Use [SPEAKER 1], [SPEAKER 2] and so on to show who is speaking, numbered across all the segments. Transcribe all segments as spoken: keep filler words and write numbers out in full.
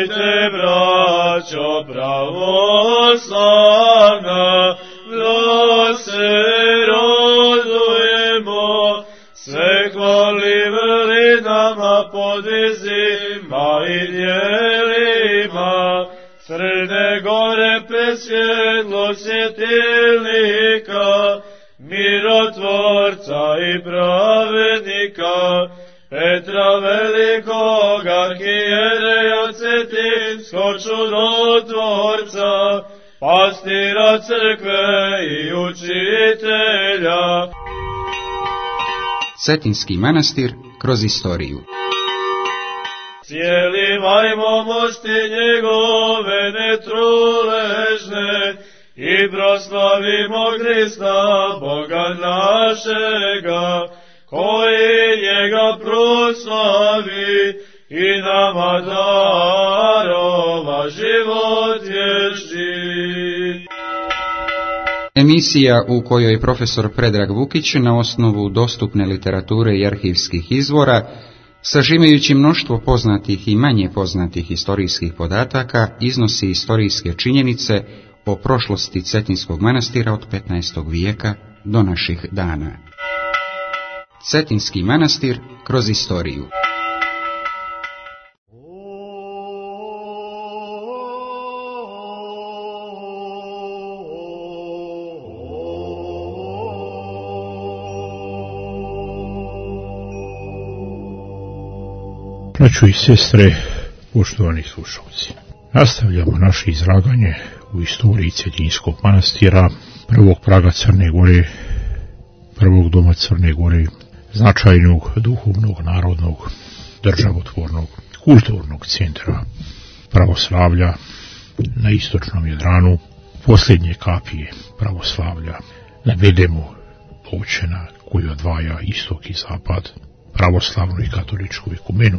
[SPEAKER 1] Stajte, braćo pravoslavna, da se radujemo, sve hvali vrlinama, podvizima i djelima, Crne Gore presvjetlo svjetilnika, mirotvorca i pravednika, Petra velikog arhijereja Cetinskog čudotvorca, pastira crkve i učitelja.
[SPEAKER 2] Cetinski manastir kroz istoriju.
[SPEAKER 1] Cijelivajmo mošti njegove netruležne i proslavimo Krista, Boga našega, koji njega proslavi i nama darova život vječni.
[SPEAKER 2] Emisija u kojoj profesor Predrag Vukić na osnovu dostupne literature i arhivskih izvora, sažimajući mnoštvo poznatih i manje poznatih historijskih podataka, iznosi historijske činjenice o prošlosti Cetinskog manastira od petnaestog vijeka do naših dana. Cetinski manastir kroz istoriju.
[SPEAKER 3] Braćo i sestre, poštovani slušalci, nastavljamo naše izlaganje u istoriji Cetinskog manastira, prvog praga Crne Gore, prvog doma Crne Gore, značajnog duhovnog, narodnog, državotvornog, kulturnog centra pravoslavlja na istočnom Jadranu, posljednje kapije pravoslavlja na bedemu Pločena koji odvaja istok i zapad, pravoslavnu i katoličku ekumenu.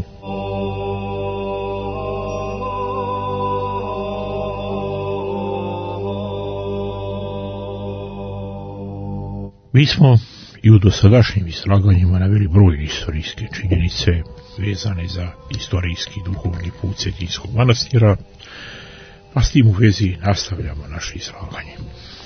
[SPEAKER 3] Mi smo i u dosadašnjim izlaganjima naveli brojne historijske činjenice vezane za istorijski duhovni put Cetinskog manastira, a s tim u vezi nastavljamo naše izlaganje.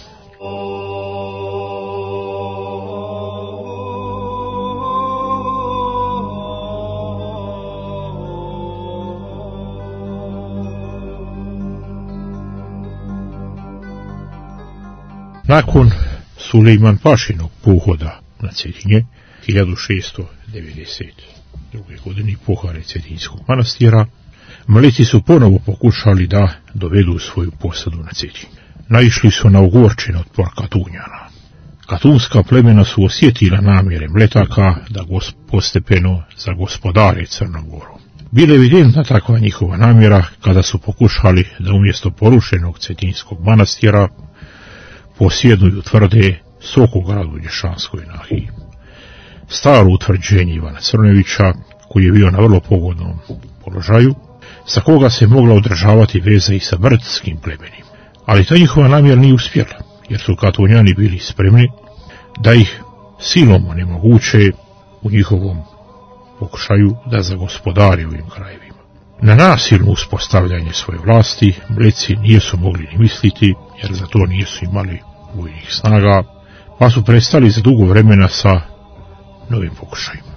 [SPEAKER 3] Nakon Sulejman Pašinog pohoda na Cetinje, hiljadu šesto devedeset druge. godine pohare Cetinskog manastira, Mleti su ponovo pokušali da dovedu svoju posadu na Cetinje. Naišli su na ogorčen otpor Katunjana. Katunska plemena su osjetila namjere Mletaka da gos- postepeno zagospodare Crnom Gorom. Bila je evidentna takva njihova namjera kada su pokušali da umjesto porušenog Cetinskog manastira posjeduju tvrde Sokograd u Dješanskoj nahiji. Staro utvrđenje Ivana Crnojevića, koji je bio na vrlo pogodnom položaju, sa koga se mogla održavati veza i sa brdskim plemenima. Ali ta njihova namjera nije uspjela, jer su Katunjani bili spremni da ih silom onemoguće u njihovom pokušaju da zagospodari ovim krajevima. Na nasilno uspostavljanje svoje vlasti Mleci nisu mogli ni misliti, jer za to nisu imali vojnih snaga, pa su prestali za dugo vremena sa novim pokušajima.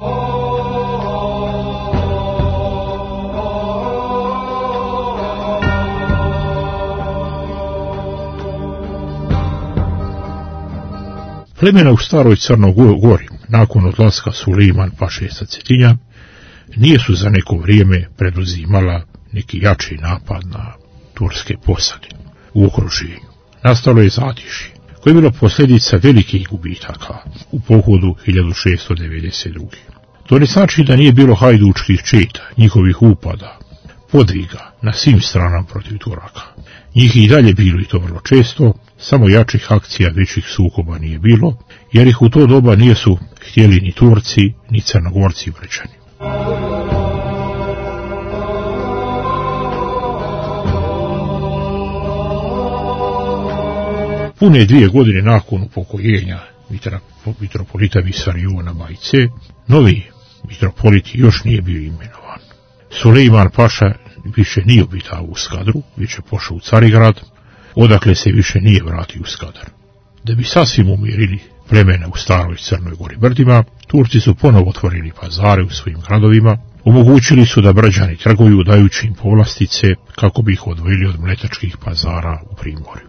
[SPEAKER 3] Plemena u staroj Crnoj Gori, nakon odlaska Sulejman Paše sa Cetinja, nije su za neko vrijeme preduzimala neki jači napad na turske posade u okruženju. Nastalo je zatišje, koje je bilo posljedica velikih gubitaka u pohodu hiljadu šesto devedeset druge. To ne znači da nije bilo hajdučkih četa, njihovih upada, podviga na svim stranama protiv Turaka. Njih i dalje bilo i to vrlo često, samo jačih akcija, većih sukoba nije bilo, jer ih u to doba nisu htjeli ni Turci, ni Crnogorci Brčani. Pune dvije godine nakon upokojenja mitropolita Visariona Majice, novi mitropolit još nije bio imenovan. Sulejman Paša više nije obitavao u Skadru, već je pošao u Carigrad, odakle se više nije vratio u Skadar. Da bi sasvim umirili plemena u staroj Crnoj Gori brdima, Turci su ponovo otvorili pazare u svojim gradovima, omogućili su da Brđani trguju dajući im povlastice kako bi ih odvojili od mletačkih pazara u Primorju.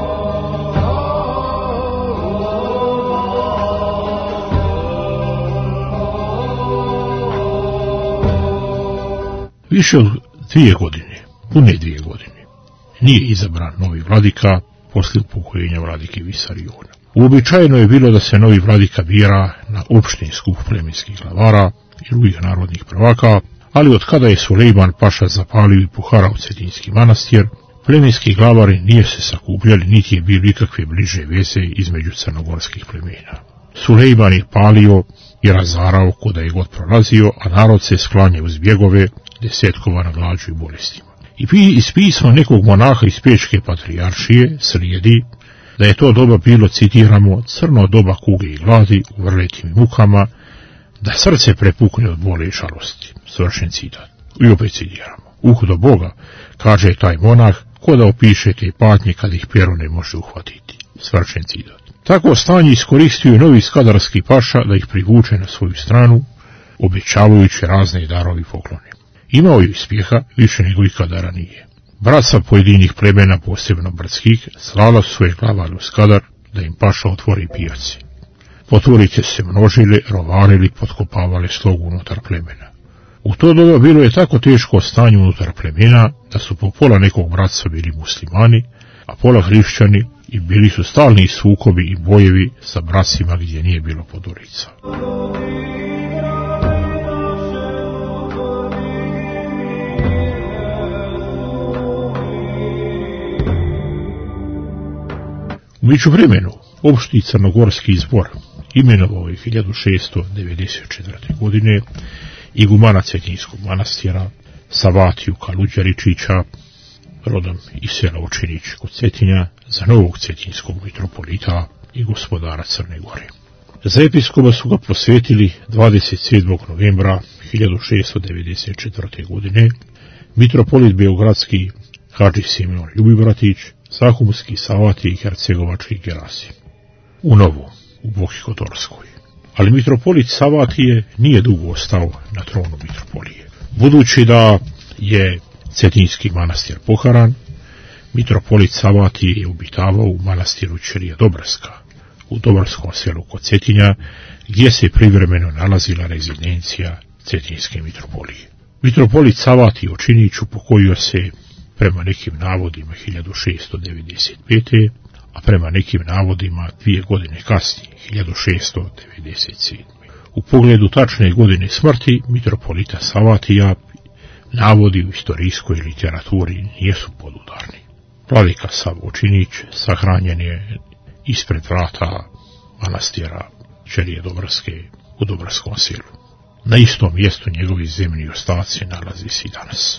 [SPEAKER 3] Više od dvije godine, pune dvije godine, nije izabran novi vladika poslije upokojenja vladike Visariona. Uobičajeno je bilo da se novi vladika bira na opštin skup plemenskih glavara i drugih narodnih prvaka, ali od kada je Sulejman Paša zapalio i poharao Cetinski manastir, plemenski glavari nije se sakupljali, niti je bilo ikakve bliže veze između crnogorskih plemena. Sulejman je palio i razarao kuda je god prolazio, a narod se sklanja uz bjegove, desetkovana glađu i bolestima. I iz pisma nekog monaha iz Pečke patrijaršije slijedi da je to doba bilo, citiramo, crno doba kuge i gladi u vrletim i mukama, da srce prepukne od bole i žalosti. Svršen citat. I opet citiramo. Uh do Boga, kaže taj monah, ko da opiše te patnje kad ih pero ne može uhvatiti. Svršen citat. Tako stanje iskoristio novi skadarski paša da ih privuče na svoju stranu, obećavajući razne darove i poklone. Imao je uspjeha više nego ikada ranije. Braca pojedinih plemena, posebno brdskih, slala su svoje glavare u Skadar da im paša otvori pijaci. Poturice se množile, rovarili, potkopavale slogu unutar plemena. U to doba bilo je tako teško stanje unutar plemena da su po pola nekog bratstva bili muslimani, a pola hrišćani, i bili su stalni sukobi i bojevi sa bracima gdje nije bilo podurica. U međuvremenu, opšti crnogorski zbor imenovao je hiljadu šessto devedeset četvrte. godine igumana Cetinskog manastira Savatiju Kaluđeričića, rodom iz sela Očinić kod Cetinja, za novog cetinskog mitropolita i gospodara Crne Gore. Za episkopa su ga posvetili dvadeset sedmog novembra hiljadu šessto devedeset četvrte. godine mitropolit beogradski Hadži Simeon Ljubibratić, Sahumski Savatije i Hercegovački Gerasi. U Novu, u Boki Kotorskoj. Ali mitropolit Savatije nije dugo ostao na tronu mitropolije. Budući da je Cetinski manastir poharan, mitropolit Savatije je obitavao u manastiru Ćirija Dobrska, u Dobrskom selu kod Cetinja, gdje se privremeno nalazila rezidencija Cetinske mitropolije. Mitropolit Savatije u Činiću pokojio se prema nekim navodima hiljadu šessto devedeset pete. a prema nekim navodima dvije godine kasnije, hiljadu šessto devedeset sedme. U pogledu tačne godine smrti mitropolita Savatija navodi u istorijskoj literaturi nisu podudarni. Vladika Savo Činić sahranjen je ispred vrata manastira Ćirije Dobrske u Dobrskom selu. Na istom mjestu njegovi zemni ostaci nalazi se i danas.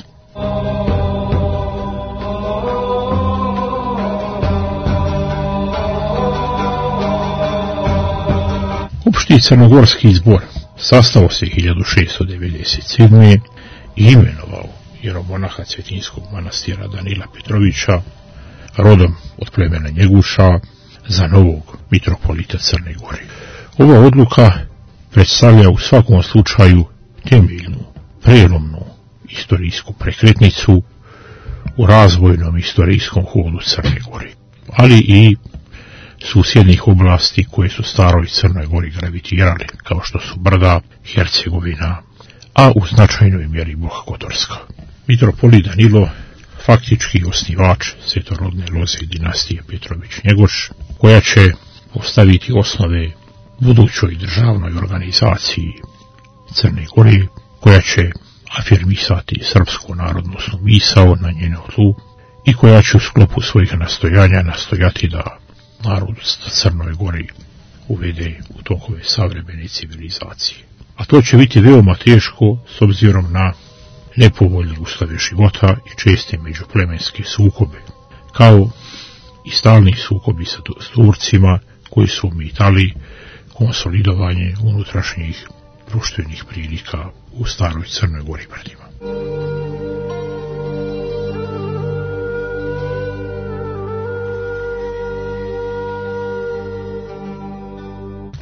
[SPEAKER 3] Opšti crnogorski zbor sastao se hiljadu šessto devedeset sedme. i imenovao jeromonaha Cetinskog manastira Danila Petrovića, rodom od plemena Njeguša, za novog mitropolita Crne Gore. Ova odluka predstavlja u svakom slučaju temeljnu, prelomnu istorijsku prekretnicu u razvojnom istorijskom hodu Crne Gore, ali i susjednih oblasti koje su staroj Crnoj Gori gravitirale, kao što su Brda, Hercegovina, a u značajnoj mjeri Boka Kotorska. Mitropolit Danilo, faktički osnivač svetorodne loze dinastije Petrović-Njegoš, koja će postaviti osnove budućoj državnoj organizaciji Crne Gore, koja će afirmisati srpsku narodnosnu misao na njenom tlu i koja će u sklopu svojih nastojanja nastojati da narod Crnoj Gori uvede u tokove savremene civilizacije. A to će biti veoma teško s obzirom na nepovoljne uslove života i česte međuplemenske sukobe, kao i stalni sukobi sa Turcima koji su ometali konsolidovanje unutrašnjih društvenih prilika u staroj Crnoj Gori brdima.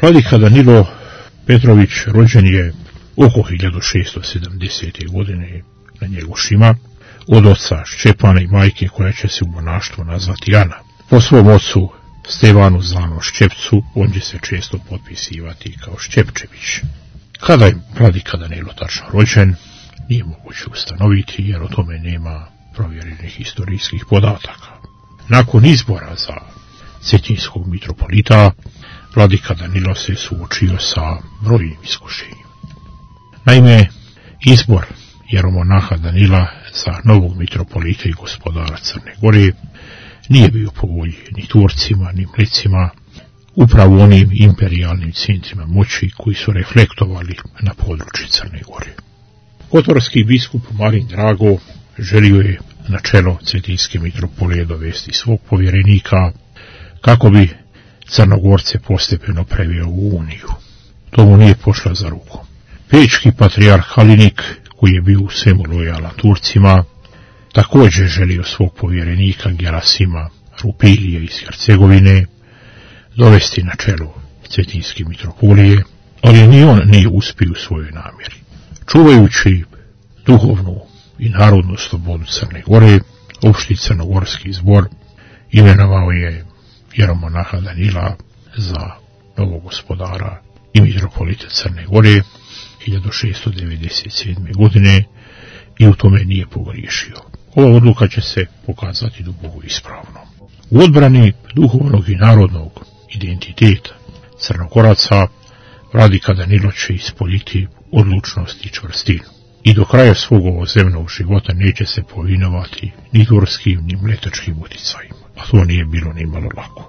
[SPEAKER 3] Vladika Danilo Petrović rođen je oko hiljadu šesto sedamdesete. godine na Njegošima od oca Šćepana i majke koja će se u monaštvu nazvati Ana. Po svom ocu Stevanu zvanom Šćepcu, on će se često potpisivati kao Šćepčević. Kada je Vladika Danilo tačno rođen, nije moguće ustanoviti jer o tome nema provjerenih historijskih podataka. Nakon izbora za cetinskog mitropolita, Vladika Danilo se suočio sa brojnim iskušenjima. Naime, izbor jeromonaha Danila za novog mitropolita i gospodara Crne Gore nije bio po volji ni Turcima, ni Mlecima, upravo onim imperijalnim centrima moći koji su reflektovali na područje Crne Gore. Kotorski biskup Marin Drago želio je na čelo cetinske mitropolije dovesti svog povjerenika kako bi Crnogorce postepeno preveo u Uniju. To mu nije pošlo za rukom. Pečki patrijarh Halinik, koji je bio u svemu lojalan Turcima, također želio svog povjerenika Gerasima Rupilije iz Hercegovine dovesti na čelo cetinske mitropolije, ali ni on nije uspio u svojoj namjeri. Čuvajući duhovnu i narodnu slobodu Crne Gore, opšti crnogorski zbor imenovao je jeromonaha Danila za novog gospodara i mitropolita Crne Gore hiljadu šesto devedeset sedme. godine i u tome nije pogriješio. Ova odluka će se pokazati duboko ispravno. U odbrani duhovnog i narodnog identiteta Crnogoraca Vladika Danilo će ispoljiti odlučnost i čvrstinu. I do kraja svog ovozemnog života neće se povinovati ni turskim ni mletačkim uticajima, a to nije bilo ni malo lako.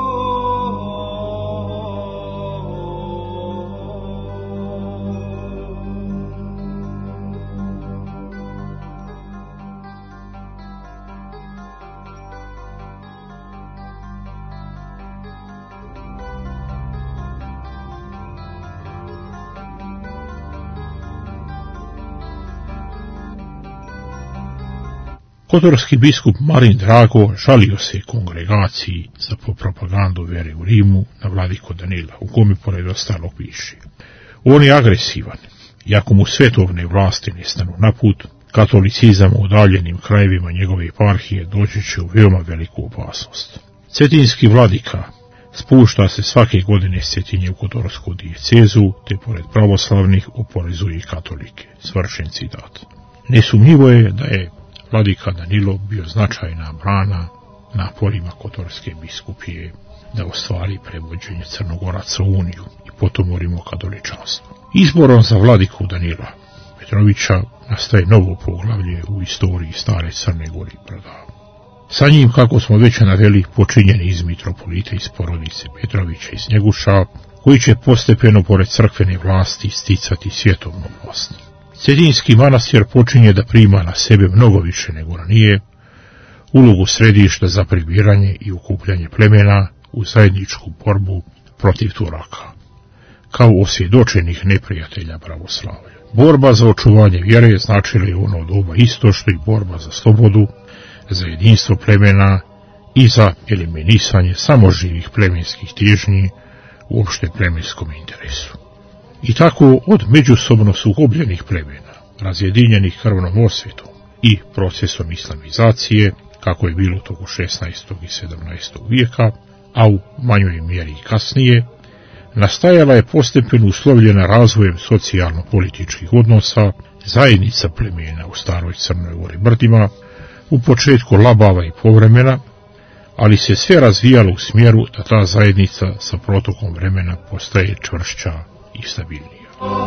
[SPEAKER 3] Kotorski biskup Marin Drago žalio se kongregaciji za propagandu vere u Rimu na Vladiku Danila, u kome pored ostalog piše: on je agresivan, i ako mu svetovne vlasti ne stanu na put, katolicizam u udaljenim krajevima njegove eparhije doći će u veoma veliku opasnost. Cetinski vladika spušta se svake godine s Cetinje u Kotorsku dijecezu, te pored pravoslavnih oporezuje katolike. Svršen citat. Nesumnjivo je da je Vladika Danilo bio značajna brana naporima Kotorske biskupije da ostvari prevođenje Crnogoraca u Uniju i potom u rimokatoličanstvo. Izborom za Vladiku Danila Petrovića nastaje novo poglavlje u istoriji stare Crne Gore i Brda. Sa njim, kako smo već naveli, počinjen iz mitropolita iz porodice Petrovića iz Njeguša, koji će postepeno pored crkvene vlasti sticati svjetovnu vlast. Cetinski manastir počinje da prima na sebe mnogo više nego ranije ulogu središta za pribiranje i okupljanje plemena u zajedničku borbu protiv Turaka, kao osvjedočenih neprijatelja pravoslavlja. Borba za očuvanje vjere značila je ono doba isto što i borba za slobodu, za jedinstvo plemena i za eliminisanje samoživih plemenskih težnji u opšte plemenskom interesu. I tako od međusobno sukobljenih plemena, razjedinjenih krvnom osvetom i procesom islamizacije, kako je bilo toku šesnaestog i sedamnaestog vijeka, a u manjoj mjeri i kasnije, nastajala je postepeno uslovljena razvojem socijalno-političkih odnosa zajednica plemena u staroj Crnoj Gori Brdima, u početku labava i povremena, ali se sve razvijalo u smjeru da ta zajednica sa protokom vremena postaje čvršća i stabilnija.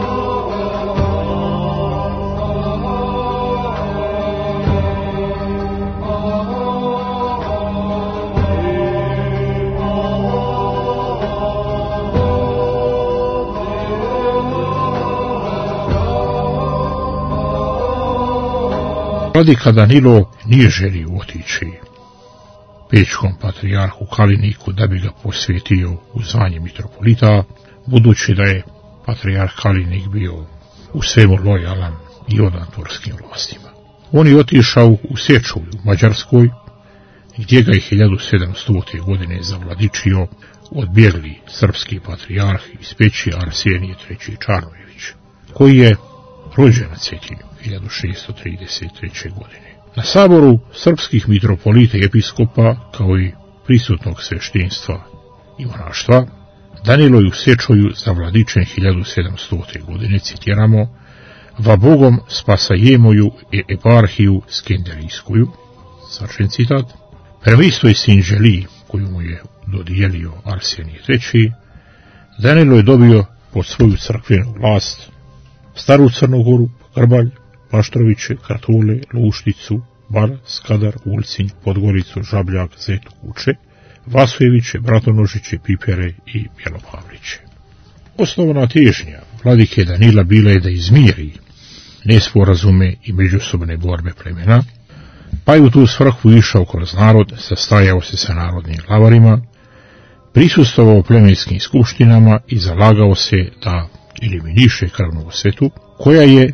[SPEAKER 3] Vladika Danilo nije želio otići pečkom patrijarhu Kaliniku da bi ga posvetio u zvanje mitropolita, budući da je patrijarh Kalinik bio u svemu lojalan i odan turskim vlastima. On je otišao u Sječulj u Mađarskoj, gdje ga je hiljadu sedamstote. godine zavladičio odbjegli srpski patrijarh iz Peći Arsenije treći. Čarnojević, koji je rođen na Cetinju hiljadu šesto trideset treće. godine. Na saboru srpskih mitropolita i episkopa, kao i prisutnog sveštenstva i monaštva, Danilo je u Sečoju zavladičen hiljadu sedamstote. godine, citiramo, va Bogom spasajemoju e eparhiju skenderijskoju, sačen citat, prema istoj sinđeliji koju mu je dodijelio Arsenije treći. Danilo je dobio pod svoju crkvenu vlast Staru Crnogoru, Grbalj, Paštroviće, Katole, Lušticu, Bar, Skadar, Ulcinj, Podgoricu, Žabljak, Zetu, Kuče, Vasojeviće, Bratonožiće, Pipere i Bjelopavliće. Osnovna težnja vladike Danila bila je da izmiri nesporazume i međusobne borbe plemena, pa je u tu svrhu išao kroz narod, sastajao se sa narodnim glavarima, prisustvovao plemenskim skupštinama i zalagao se da eliminiše krvnu osvetu, koja je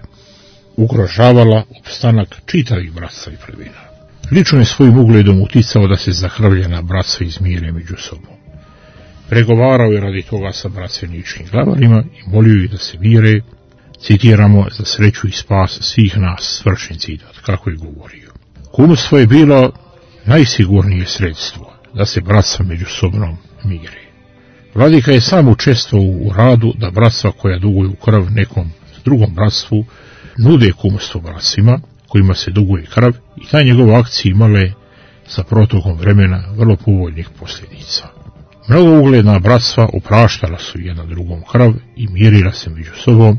[SPEAKER 3] ugrožavala opstanak čitavih bratstva i plemena. Lično je svojim ugledom uticao da se zakrvljena bratstva izmire među sobom. Pregovarao je radi toga sa bratstveničkim glavarima i molio ih da se mire, citiramo, za sreću i spas svih nas, svršen citat, kako je govorio. Kumstvo je bilo najsigurnije sredstvo da se bratstva međusobno mire. Vladika je sam učestvovao u radu da bratstva koja duguju krv nekom drugom bratstvu nude kumstvo bratstvima kojima se duguje krv i ta njegova akcija imale sa protokom vremena vrlo povoljnih posljedica. Mnogo ugledna bratstva opraštala su jedna drugom krv i mirila se među sobom,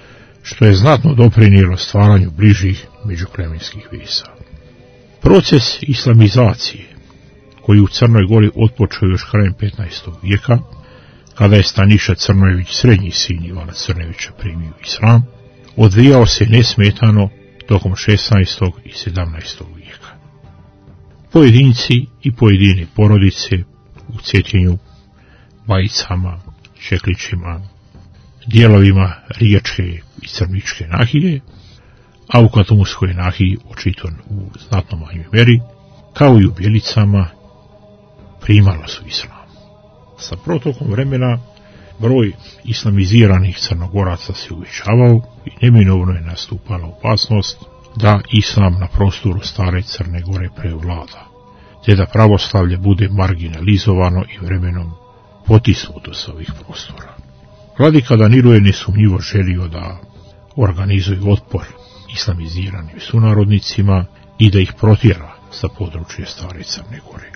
[SPEAKER 3] što je znatno doprinijelo stvaranju bližih međuplemenskih veza. Proces islamizacije, koji u Crnoj Gori otpočeo još krajem petnaestog. vijeka, kada je Staniša Crnojević, srednji sin Ivana Crnojevića, primio islam, odvijao se nesmetano tokom šesnaestog. i sedamnaestog. vijeka. Pojedinci i pojedine porodice u Cetinju, Bajicama, Čeklićima, dijelovima Riječke i Crničke nahije, a u Katumskoj nahiji očito u znatno manjoj meri, kao i u Bjelicama, primala su islam. Sa protokom vremena broj islamiziranih Crnogoraca se uvećavao i neminovno je nastupala opasnost da islam na prostoru stare Crne Gore prevlada, te da pravoslavlje bude marginalizovano i vremenom potisnuto sa ovih prostora. Vladika Danilo je nesumnjivo želio da organizuje otpor islamiziranim sunarodnicima i da ih protjera sa područja stare Crne Gore.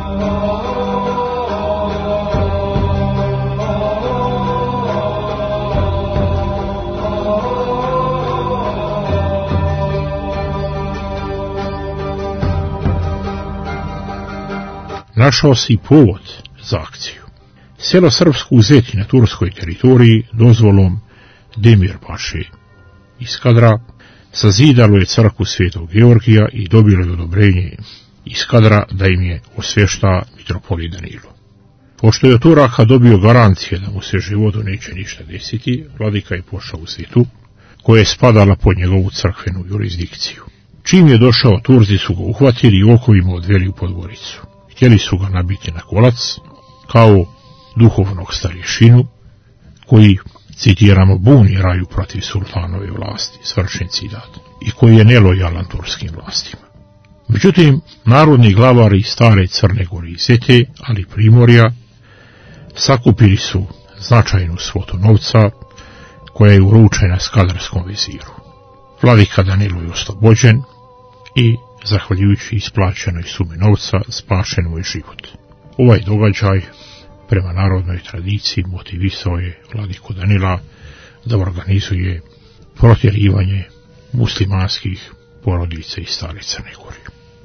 [SPEAKER 3] Našao se i povod za akciju. Selo Srpsko uzeti na turskoj teritoriji dozvolom Demir Paše iz Skadra sazidalo je crkvu Svetog Georgija i dobilo je odobrenje iz Skadra da im je osvješta mitropolit Danilo. Pošto je od Turaka dobio garancije da mu se životu neće ništa desiti, vladika je pošao u Svetu, koja je spadala pod njegovu crkvenu jurisdikciju. Čim je došao, Turci su ga uhvatili i okovima odveli u Podgoricu. Htjeli su ga nabiti na kolac, kao duhovnog starješinu, koji, citiramo, buni raju protiv sultanove vlasti, svršen citat, i koji je nelojalan turskim vlastima. Međutim, narodni glavari iz stare Crne Gore i Zete, ali Primorja, sakupili su značajnu svotu novca, koja je uručena skadarskom veziru. Vladika Danilo je oslobođen i, zahvaljujući isplaćenoj sumi novca, spašen mu je život. Ovaj događaj, prema narodnoj tradiciji, motivisao je vladiku Danila da organizuje protjerivanje muslimanskih porodica iz stare Crne Gore.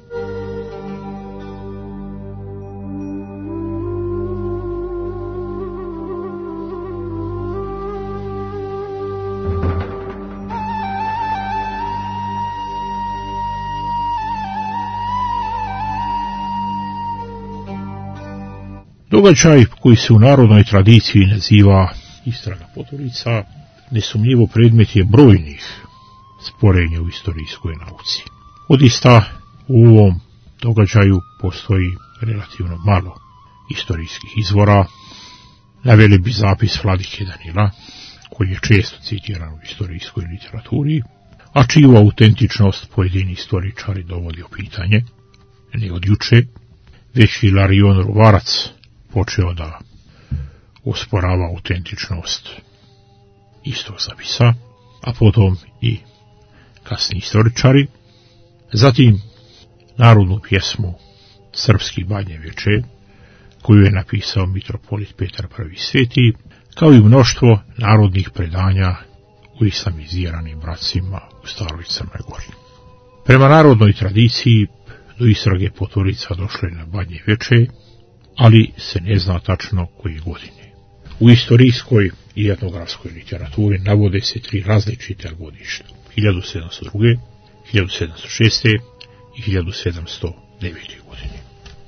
[SPEAKER 3] Događaj koji se u narodnoj tradiciji naziva istraga Poturica, nesumnjivo predmet je brojnih sporenja u istorijskoj nauci. Odista u ovom događaju postoji relativno malo istorijskih izvora. Naveli bi zapis vladike Danila, koji je često citiran u istorijskoj literaturi, a čiju autentičnost pojedini istoričari dovodi u pitanje. Ne od juče, već Hilarion Ruvarac počeo da osporava autentičnost istog zapisa, a potom i kasni istoričari. Zatim narodnu pjesmu Srpski Badnje Veče, koju je napisao mitropolit Petar Prvi Sveti, kao i mnoštvo narodnih predanja u islamiziranim bracima u staroj Crnoj Gori. Prema narodnoj tradiciji do istrage Poturica došlo je na Badnje Veče, ali se ne zna tačno koje godine. U istorijskoj i etnografskoj literaturi navode se tri različite godišta: hiljadu sedamsto druge, hiljadu sedamsto šeste i hiljadu sedamsto devete godine.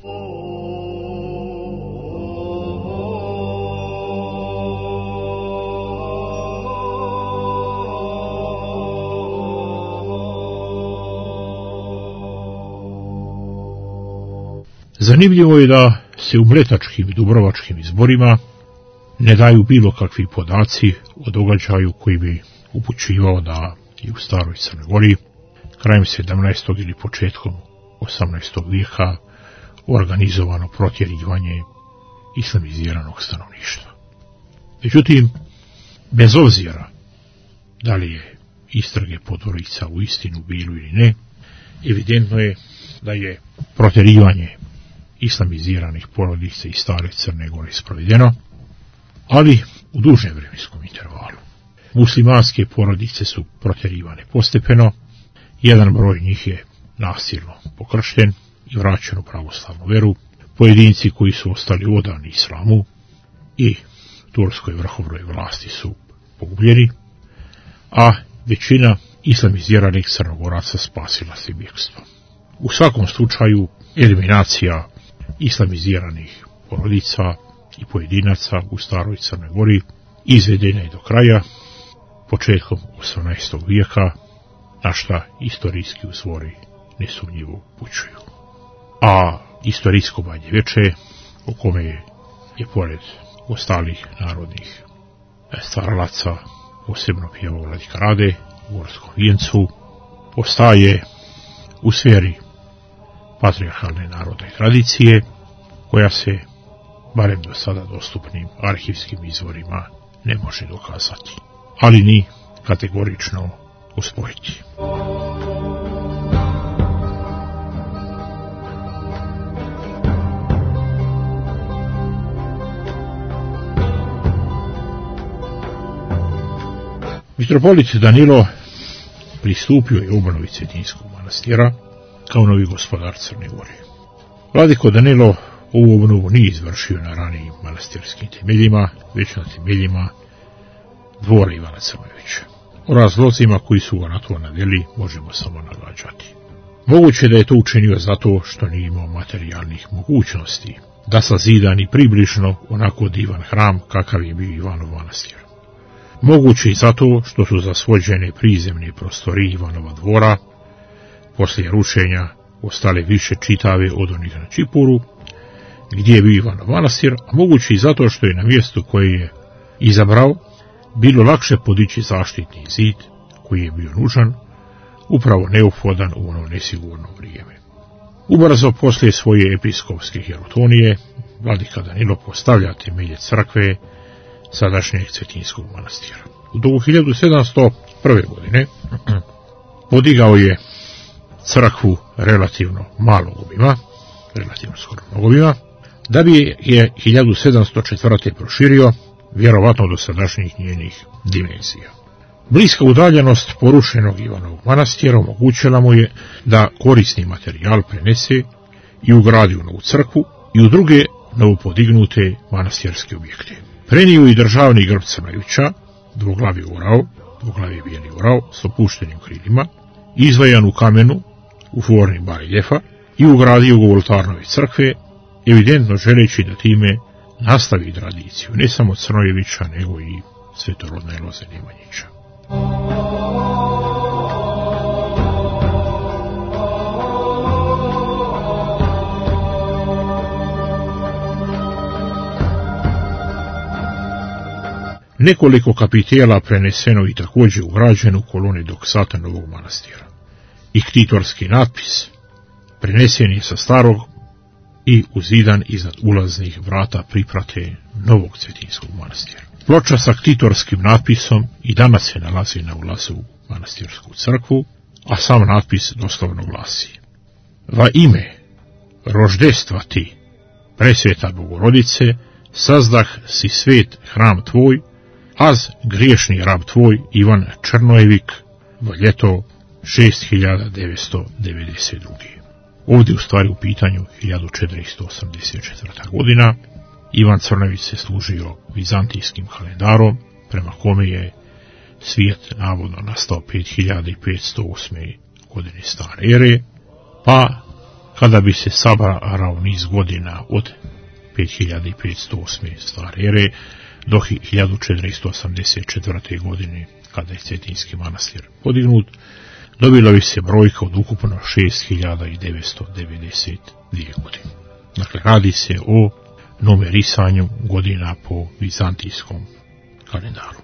[SPEAKER 3] Zanimljivo je da se u mletačkim i dubrovačkim izborima ne daju bilo kakvi podaci o događaju koji bi upućivao da i u staroj Crnoj Gori krajem sedamnaestog ili početkom osamnaestog vijeka organizovano protjerivanje islamiziranog stanovništva. Međutim, bez obzira da li je istrage Podgorica u istinu bilo ili ne, evidentno je da je protjerivanje islamiziranih porodica iz stare Crne Gore sprovedeno, ali u dužem vremenskom intervalu. Muslimanske porodice su protjerivane postepeno, jedan broj njih je nasilno pokršten i vraćen u pravoslavnu veru, pojedinci koji su ostali odani islamu i turskoj vrhovnoj vlasti su pogubljeni, a većina islamiziranih Crnogoraca spasila se bjegstvom. U svakom slučaju, eliminacija islamiziranih porodica i pojedinaca u staroj Crnoj Gori izvedena je do kraja početkom osamnaestog vijeka, na šta istorijski izvori nesumnjivo upućuju. A istorijsko Badnje Veče, o kome je, je pored ostalih narodnih stvaralaca posebno pjevao Vladika Rade u Gorskom vijencu, postaje u sferi patrijarhalne narodne tradicije, koja se, barem do sada dostupnim arhivskim izvorima, ne može dokazati, ali ni kategorično uspojiti. Mitropolit Danilo pristupio je obnovi Cetinskog manastira kao novi gospodar Crne Gore. Vladiko Danilo ovu obnovu nije izvršio na ranijim manastirskim temeljima, već na temeljima dvora Ivana Crnojevića. O razlozima koji su ga na to naveli možemo samo nagađati. Moguće da je to učinio zato što nije imao materijalnih mogućnosti da sazida ni približno onako divan hram kakav je bio Ivanov manastir. Moguće i zato što su zasvođene prizemne prostorije Ivanova dvora poslije rušenja ostale više čitave od onih na Čipuru, gdje je bio Ivanov manastir, a moguće i zato što je na mjestu koje je izabrao bilo lakše podići zaštitni zid koji je bio nužan, upravo neophodan u ono nesigurno vrijeme. Ubrzo poslije svoje episkopske hijerotonije, vladika Danilo postavlja temelje crkve sadašnjeg Cetinskog manastira. Do hiljadu sedamsto prve. godine podigao je crkvu relativno malog obima, relativno skromnog obima, da bi je hiljadu sedamsto četvrte. proširio, vjerovatno do sadašnjih njenih dimenzija. Bliska udaljenost porušenog Ivanovog manastira omogućila mu je da korisni materijal prenese i ugradi u novu crkvu i u druge novopodignute manastirske objekte. Prenio i državni grb Crnojevića, dvoglavi urao, dvoglavi bijeli urao s opuštenim krilima, izvajan u kamenu u formi bareljefa i ugradio ga u oltarnove crkve, evidentno želeći da time nastavi tradiciju ne samo Crnojevića, nego i svetorodne Loze Nemanjića. Nekoliko kapitela preneseno i također ugrađeno u kolone doksata novog manastira. I ktitorski natpis prenesen je sa starog i uzidan iznad ulaznih vrata priprate novog Cetinskog manastira. Ploča sa ktitorskim natpisom i danas se nalazi na ulazu u manastirsku crkvu, a sam natpis doslovno glasi: Va ime roždestva ti, presveta Bogorodice, sazdah si svet hram tvoj, az griješni rab tvoj Ivan Črnojevik, v ljeto šest hiljada devetsto devedeset druge. Ovdje u stvari u pitanju hiljadu četiristo osamdeset četvrta godina. Ivan Crnojević se služio vizantijskim kalendarom, prema kome je svijet navodno nastao pet hiljada petsto osme godine stare ere, pa kada bi se sabrao niz godina od pet hiljada petsto osme stare ere do hiljadu četiristo osamdeset četvrte godine, kada je Cetinski manastir podignut, dobila bi se brojka od ukupno šest hiljada devetsto devedeset dvije godine. Dakle, radi se o numerisanju godina po vizantijskom kalendaru.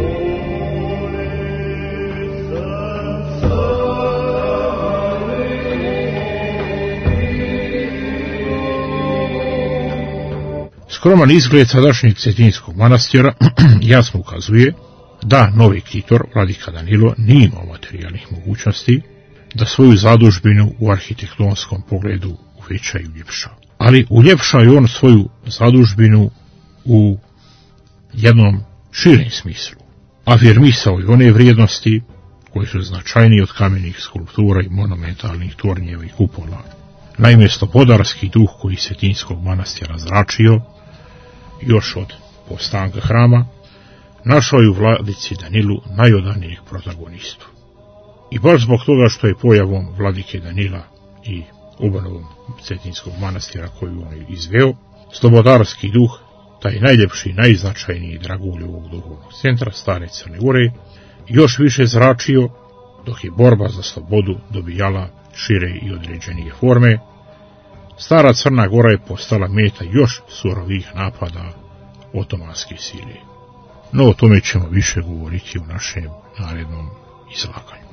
[SPEAKER 3] Skroman izgled sadašnjeg Cetinskog manastira jasno ukazuje da novi ktitor, vladika Danilo, nije imao materijalnih mogućnosti da svoju zadužbinu u arhitektonskom pogledu uveća i uljepša. Ali uljepša je on svoju zadužbinu u jednom širem smislu. Afirmisao je one vrijednosti koje su značajnije od kamenih skulptura i monumentalnih tornjeva i kupola. Naime, slobodarski duh koji Cetinskog manastira zračio još od postanka hrama našao je u vladici Danilu najodanijeg protagonistu. I baš zbog toga što je pojavom vladike Danila i obnovom Cetinskog manastira koju on je izveo, slobodarski duh, taj najljepši, najznačajniji dragulj ovog duhovnog centra stare Crne Gore, još više zračio, dok je borba za slobodu dobijala šire i određenije forme. Stara Crna Gora je postala meta još surovih napada otomanske sile. No, o tome ćemo više govoriti u našem narednom izlaganju.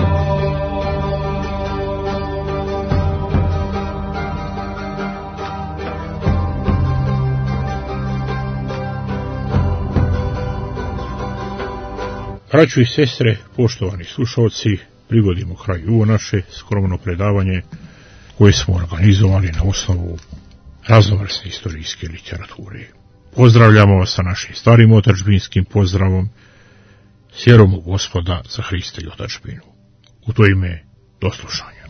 [SPEAKER 3] Braćo i sestre, poštovani slušalci, privodimo kraju ovo naše skromno predavanje koje smo organizovali na osnovu raznovrsne istorijske literature. Pozdravljamo vas sa našim starim otadžbinskim pozdravom, s vjerom u Gospoda za Hrista i otadžbinu. U to ime, do slušanja.